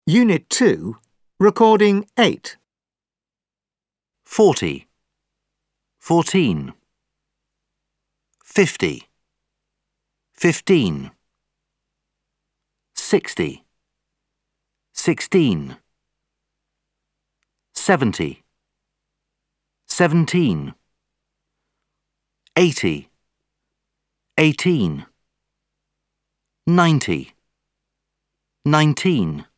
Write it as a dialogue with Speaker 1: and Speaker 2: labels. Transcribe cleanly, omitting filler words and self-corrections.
Speaker 1: Unit 2, Recording 8.
Speaker 2: 40, 14, 50, 15, 60, 16, 70, 17, 80, 18, 90, 19,